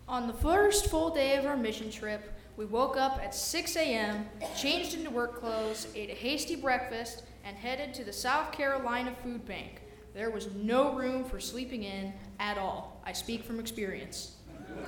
On the first full day of our mission trip, we woke up at 6 a.m., changed into work clothes, ate a hasty breakfast, and headed to the South Carolina Food Bank. There was no room for sleeping in at all. I speak from experience.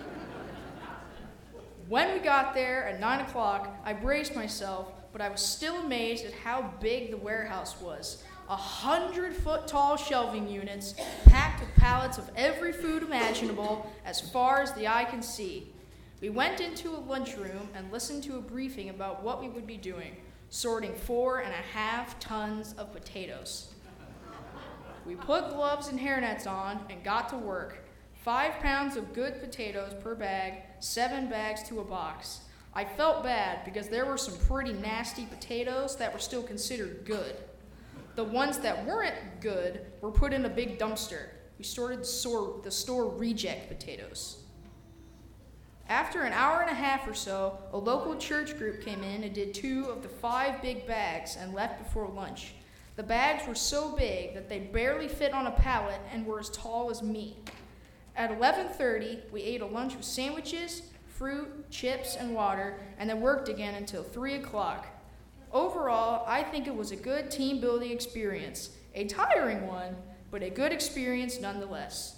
When we got there at 9 o'clock, I braced myself, but I was still amazed at how big the warehouse was. 100-foot-tall shelving units packed with pallets of every food imaginable as far as the eye can see. We went into a lunchroom and listened to a briefing about what we would be doing, sorting 4.5 tons of potatoes. We put gloves and hairnets on and got to work. 5 pounds of good potatoes per bag, 7 bags to a box. I felt bad because there were some pretty nasty potatoes that were still considered good. The ones that weren't good were put in a big dumpster. We sorted the store reject potatoes. After an hour and a half or so, a local church group came in and did 2 of the 5 big bags and left before lunch. The bags were so big that they barely fit on a pallet and were as tall as me. At 11:30, we ate a lunch with sandwiches, fruit, chips, and water, and then worked again until 3 o'clock. Overall, I think it was a good team-building experience. A tiring one, but a good experience nonetheless.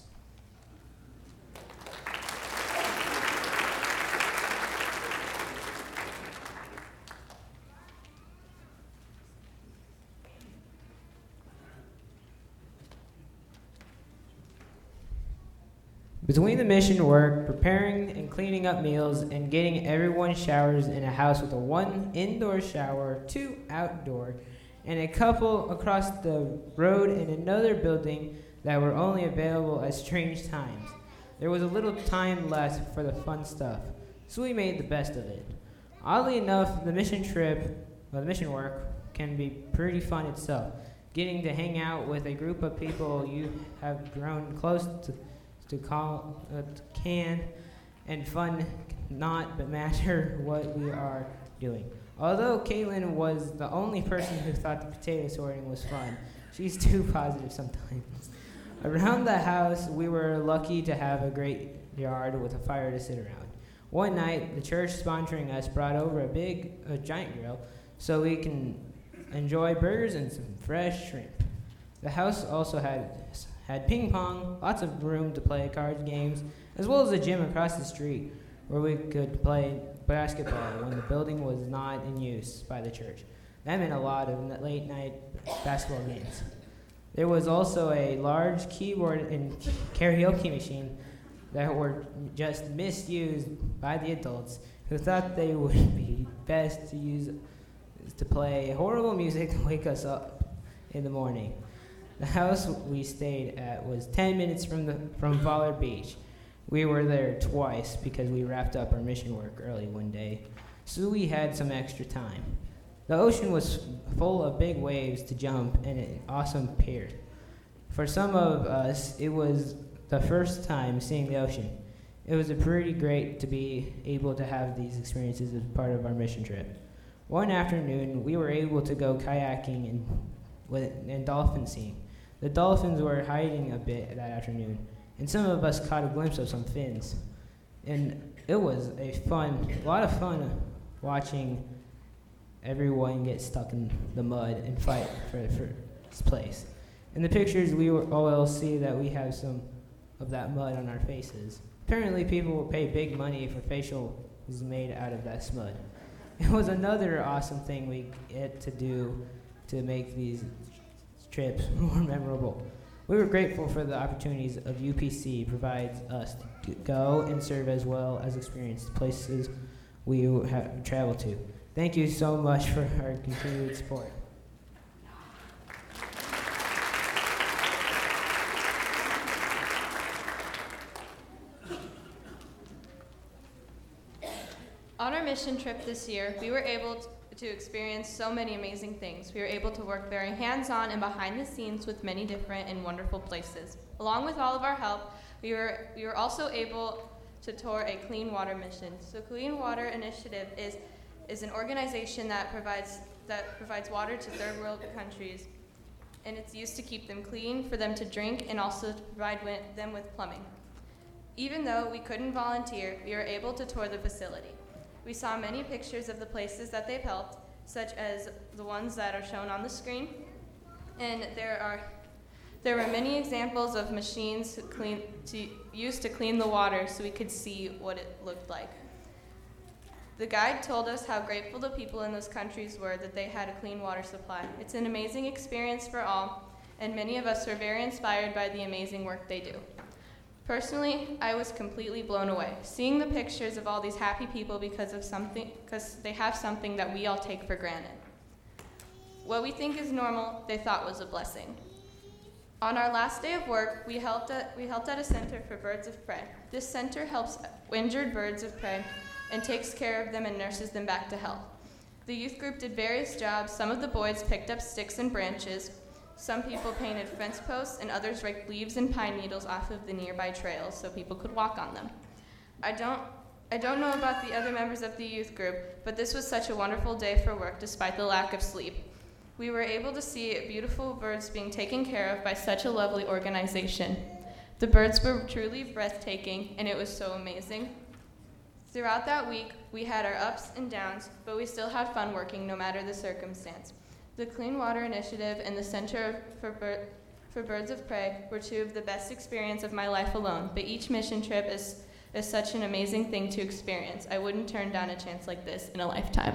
Between the mission work, preparing and cleaning up meals, and getting everyone showers in a house with a 1 indoor shower, 2 outdoor, and a couple across the road in another building that were only available at strange times, there was a little time left for the fun stuff, so we made the best of it. Oddly enough, the mission work can be pretty fun itself. Getting to hang out with a group of people you have grown close to can and fun not but matter what we are doing. Although Caitlin was the only person who thought the potato sorting was fun, she's too positive sometimes. Around the house, we were lucky to have a great yard with a fire to sit around. One night, the church sponsoring us brought over a giant grill so we can enjoy burgers and some fresh shrimp. The house also had ping pong, lots of room to play cards games, as well as a gym across the street where we could play basketball when the building was not in use by the church. That meant a lot of late night basketball games. There was also a large keyboard and karaoke machine that were just misused by the adults who thought they would be best to use to play horrible music to wake us up in the morning. The house we stayed at was 10 minutes from Pollard Beach. We were there twice because we wrapped up our mission work early one day, so we had some extra time. The ocean was full of big waves to jump and an awesome pier. For some of us, it was the first time seeing the ocean. It was pretty great to be able to have these experiences as part of our mission trip. One afternoon, we were able to go kayaking and dolphin seeing. The dolphins were hiding a bit that afternoon, and some of us caught a glimpse of some fins. And it was a lot of fun watching everyone get stuck in the mud and fight for first place. In the pictures, we will see that we have some of that mud on our faces. Apparently, people will pay big money for facials made out of that mud. It was another awesome thing we get to do to make these trips more memorable. We were grateful for the opportunities of UPC provides us to go and serve as well as experience the places we have traveled to. Thank you so much for our continued support. On our mission trip this year, we were able to experience so many amazing things. We were able to work very hands-on and behind the scenes with many different and wonderful places. Along with all of our help, we were also able to tour a clean water mission. So Clean Water Initiative is an organization that provides water to third world countries, and it's used to keep them clean, for them to drink, and also to provide them with plumbing. Even though we couldn't volunteer, we were able to tour the facility. We saw many pictures of the places that they've helped, such as the ones that are shown on the screen, and there were many examples of machines used to clean the water so we could see what it looked like. The guide told us how grateful the people in those countries were that they had a clean water supply. It's an amazing experience for all, and many of us were very inspired by the amazing work they do. Personally, I was completely blown away, seeing the pictures of all these happy people because they have something that we all take for granted. What we think is normal, they thought was a blessing. On our last day of work, we helped at a center for birds of prey. This center helps injured birds of prey and takes care of them and nurses them back to health. The youth group did various jobs. Some of the boys picked up sticks and branches. Some people painted fence posts, and others raked leaves and pine needles off of the nearby trails so people could walk on them. I don't know about the other members of the youth group, but this was such a wonderful day for work despite the lack of sleep. We were able to see beautiful birds being taken care of by such a lovely organization. The birds were truly breathtaking, and it was so amazing. Throughout that week, we had our ups and downs, but we still had fun working no matter the circumstance. The Clean Water Initiative and the Center for Birds of Prey were two of the best experiences of my life alone, but each mission trip is such an amazing thing to experience. I wouldn't turn down a chance like this in a lifetime.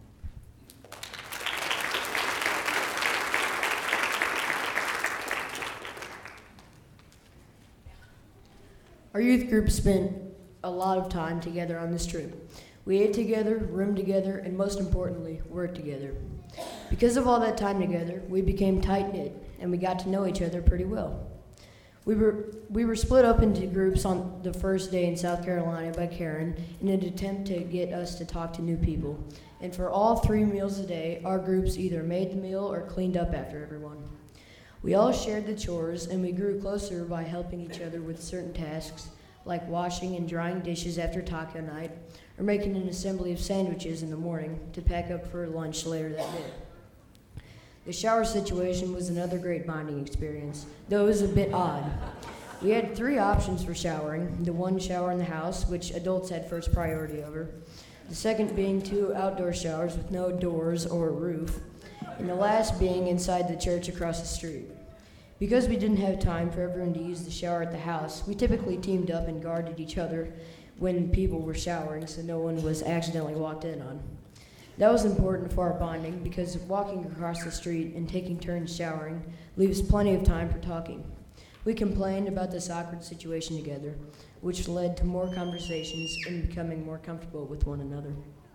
Our youth group spent a lot of time together on this trip. We ate together, roomed together, and most importantly, worked together. Because of all that time together, we became tight-knit, and we got to know each other pretty well. We were split up into groups on the first day in South Carolina by Karen in an attempt to get us to talk to new people. And for all 3 meals a day, our groups either made the meal or cleaned up after everyone. We all shared the chores, and we grew closer by helping each other with certain tasks, like washing and drying dishes after taco night, or making an assembly of sandwiches in the morning to pack up for lunch later that day. The shower situation was another great bonding experience, though it was a bit odd. We had 3 options for showering: the one shower in the house, which adults had first priority over, the second being 2 outdoor showers with no doors or a roof, and the last being inside the church across the street. Because we didn't have time for everyone to use the shower at the house, we typically teamed up and guarded each other when people were showering so no one was accidentally walked in on. That was important for our bonding because walking across the street and taking turns showering leaves plenty of time for talking. We complained about this awkward situation together, which led to more conversations and becoming more comfortable with one another.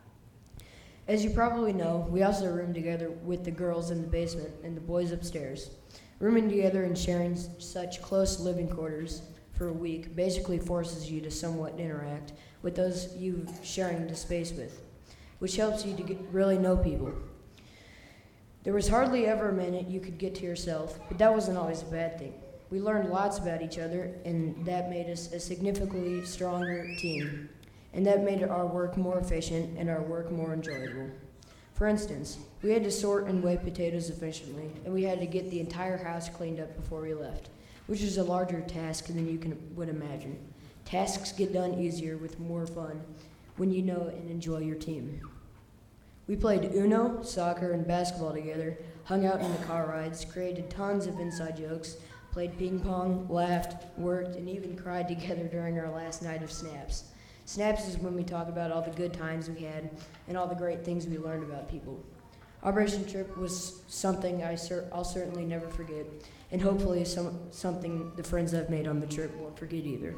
As you probably know, we also roomed together with the girls in the basement and the boys upstairs. Rooming together and sharing such close living quarters for a week basically forces you to somewhat interact with those you sharing the space with, which helps you to really know people. There was hardly ever a minute you could get to yourself, but that wasn't always a bad thing. We learned lots about each other, and that made us a significantly stronger team, and that made our work more efficient and our work more enjoyable. For instance, we had to sort and weigh potatoes efficiently, and we had to get the entire house cleaned up before we left, which is a larger task than you would imagine. Tasks get done easier with more fun when you know and enjoy your team. We played Uno, soccer, and basketball together, hung out in the car rides, created tons of inside jokes, played ping pong, laughed, worked, and even cried together during our last night of Snaps. Snaps is when we talk about all the good times we had and all the great things we learned about people. Our mission trip was something I'll certainly never forget, and hopefully something the friends I've made on the trip won't forget either.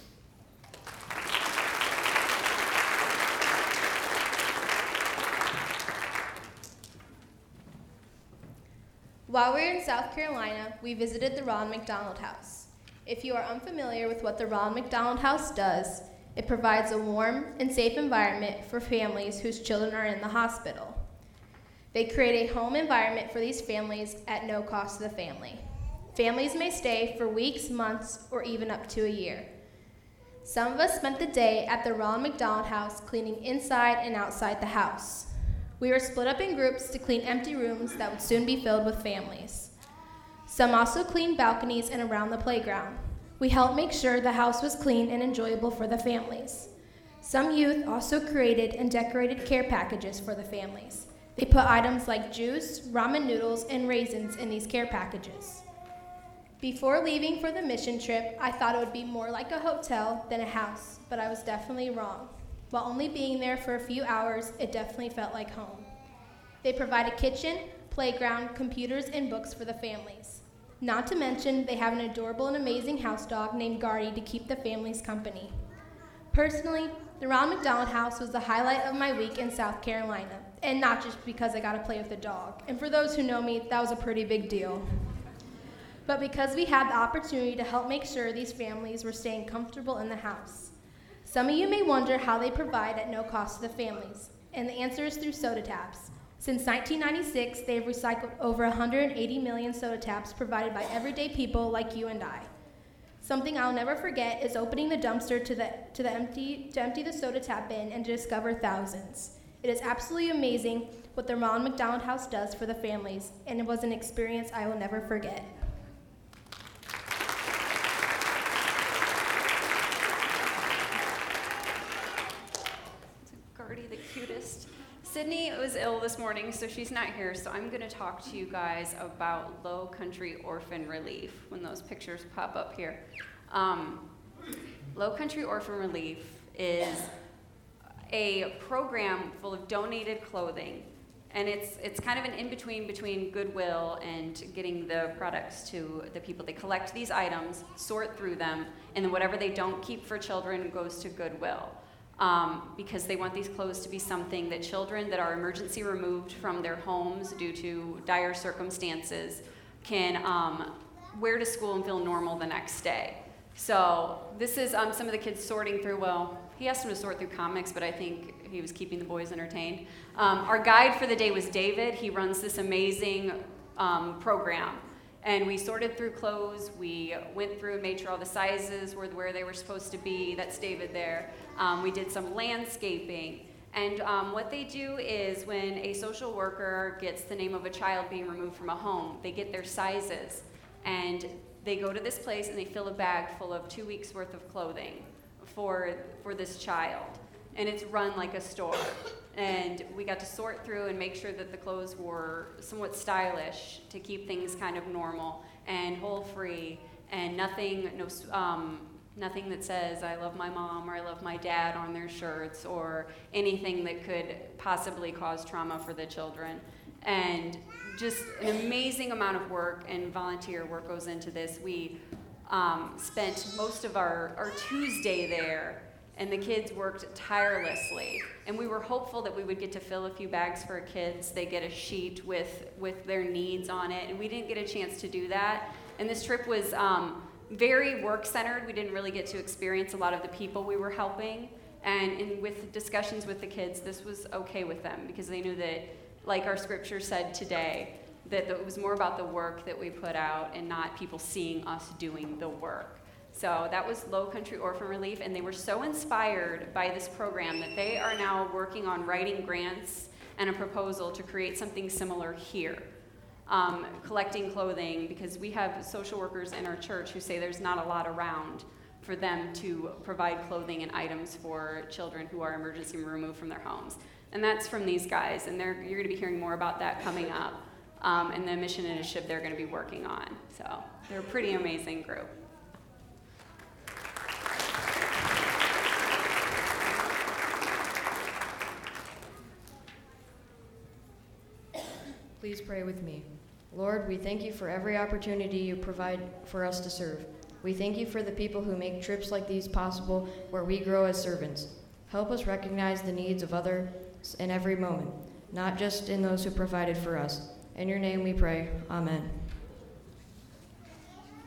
While we were in South Carolina, we visited the Ronald McDonald House. If you are unfamiliar with what the Ronald McDonald House does, it provides a warm and safe environment for families whose children are in the hospital. They create a home environment for these families at no cost to the family. Families may stay for weeks, months, or even up to a year. Some of us spent the day at the Ronald McDonald House cleaning inside and outside the house. We were split up in groups to clean empty rooms that would soon be filled with families. Some also cleaned balconies and around the playground. We helped make sure the house was clean and enjoyable for the families. Some youth also created and decorated care packages for the families. They put items like juice, ramen noodles, and raisins in these care packages. Before leaving for the mission trip, I thought it would be more like a hotel than a house, but I was definitely wrong. While only being there for a few hours, it definitely felt like home. They provide a kitchen, playground, computers, and books for the families. Not to mention, they have an adorable and amazing house dog named Gardy to keep the families company. Personally, the Ronald McDonald House was the highlight of my week in South Carolina, and not just because I got to play with the dog. And for those who know me, that was a pretty big deal. But because we had the opportunity to help make sure these families were staying comfortable in the house. Some of you may wonder how they provide at no cost to the families, and the answer is through soda taps. Since 1996, they have recycled over 180 million soda taps provided by everyday people like you and I. Something I'll never forget is opening the dumpster to empty the soda tap bin and to discover thousands. It is absolutely amazing what the Ronald McDonald House does for the families, and it was an experience I will never forget. Gardy, the cutest. Sydney was ill this morning, so she's not here, so I'm going to talk to you guys about Low Country Orphan Relief when those pictures pop up here. Low Country Orphan Relief is a program full of donated clothing, and it's kind of an in-between between Goodwill and getting the products to the people. They collect these items, sort through them, and then whatever they don't keep for children goes to Goodwill. Because they want these clothes to be something that children that are emergency removed from their homes due to dire circumstances can wear to school and feel normal the next day. So this is some of the kids sorting through, well, he asked them to sort through comics, but I think he was keeping the boys entertained. Our guide for the day was David. He runs this amazing program. And we sorted through clothes, we went through and made sure all the sizes were where they were supposed to be. That's David there. We did some landscaping. And what they do is when a social worker gets the name of a child being removed from a home, they get their sizes. And they go to this place and they fill a bag full of 2 weeks worth of clothing for this child. And it's run like a store. And we got to sort through and make sure that the clothes were somewhat stylish to keep things kind of normal and hole-free, and nothing that says I love my mom or I love my dad on their shirts or anything that could possibly cause trauma for the children. And just an amazing amount of work and volunteer work goes into this. We spent most of our Tuesday there, and the kids worked tirelessly. And we were hopeful that we would get to fill a few bags for kids. They get a sheet with their needs on it, and we didn't get a chance to do that. And this trip was very work-centered. We didn't really get to experience a lot of the people we were helping. And with discussions with the kids, this was okay with them because they knew that, like our scripture said today, that it was more about the work that we put out and not people seeing us doing the work. So that was Low Country Orphan Relief, and they were so inspired by this program that they are now working on writing grants and a proposal to create something similar here, collecting clothing, because we have social workers in our church who say there's not a lot around for them to provide clothing and items for children who are emergency removed from their homes. And that's from these guys, and you're going to be hearing more about that coming up, and the mission initiative they're going to be working on. So they're a pretty amazing group. Please pray with me. Lord, we thank you for every opportunity you provide for us to serve. We thank you for the people who make trips like these possible where we grow as servants. Help us recognize the needs of others in every moment, not just in those who provided for us. In your name we pray. Amen.